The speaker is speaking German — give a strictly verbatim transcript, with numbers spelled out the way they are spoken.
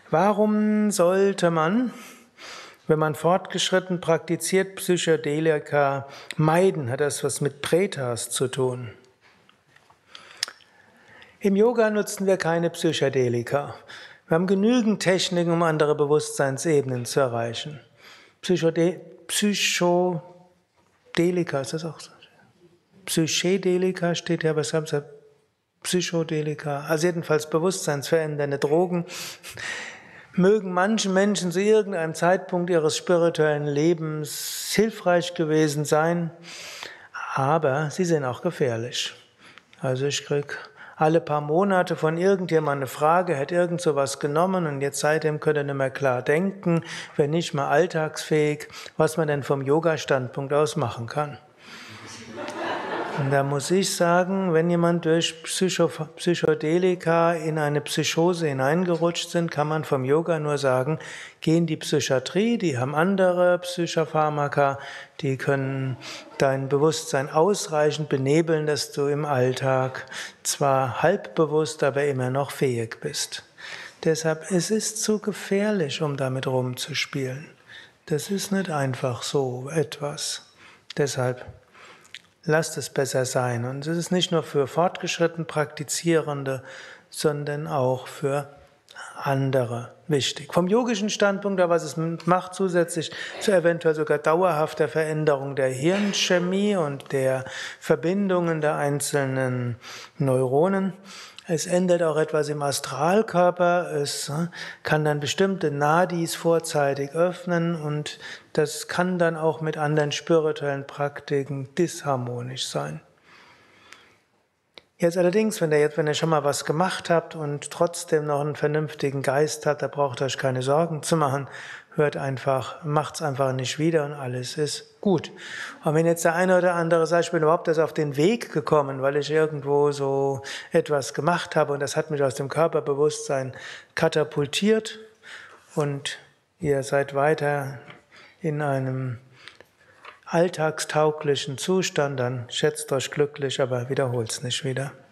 Warum sollte man, wenn man fortgeschritten praktiziert, Psychedelika meiden? Hat das was mit Pretas zu tun? Im Yoga nutzen wir keine Psychedelika. Wir haben genügend Techniken, um andere Bewusstseinsebenen zu erreichen. Psychode Psychodelika, ist das auch so? Psychedelika steht ja, was haben Sie? Psychodelika, also jedenfalls bewusstseinsverändernde Drogen, mögen manchen Menschen zu irgendeinem Zeitpunkt ihres spirituellen Lebens hilfreich gewesen sein, aber sie sind auch gefährlich. Also ich kriege alle paar Monate von irgendjemandem eine Frage, hätte irgend sowas genommen und jetzt seitdem könnt ihr nicht mehr klar denken, wenn nicht mal alltagsfähig, was man denn vom Yoga-Standpunkt aus machen kann. Und da muss ich sagen, wenn jemand durch Psycho Psychedelika in eine Psychose hineingerutscht sind, kann man vom Yoga nur sagen, geh in die Psychiatrie, die haben andere Psychopharmaka, die können dein Bewusstsein ausreichend benebeln, dass du im Alltag zwar halbbewusst, aber immer noch fähig bist. Deshalb, es ist zu gefährlich, um damit rumzuspielen. Das ist nicht einfach so etwas. Deshalb lasst es besser sein. Und es ist nicht nur für fortgeschritten Praktizierende, sondern auch für andere wichtig. Vom yogischen Standpunkt, was es macht, zusätzlich zu eventuell sogar dauerhafter Veränderung der Hirnchemie und der Verbindungen der einzelnen Neuronen. Es ändert auch etwas im Astralkörper, es kann dann bestimmte Nadis vorzeitig öffnen und das kann dann auch mit anderen spirituellen Praktiken disharmonisch sein. Jetzt allerdings, wenn ihr jetzt, wenn ihr schon mal was gemacht habt und trotzdem noch einen vernünftigen Geist habt, da braucht ihr euch keine Sorgen zu machen. Hört einfach, macht's einfach nicht wieder und alles ist gut. Und wenn jetzt der eine oder andere sagt, ich bin überhaupt erst auf den Weg gekommen, weil ich irgendwo so etwas gemacht habe und das hat mich aus dem Körperbewusstsein katapultiert und ihr seid weiter in einem alltagstauglichen Zustand, dann schätzt euch glücklich, aber wiederholt's nicht wieder.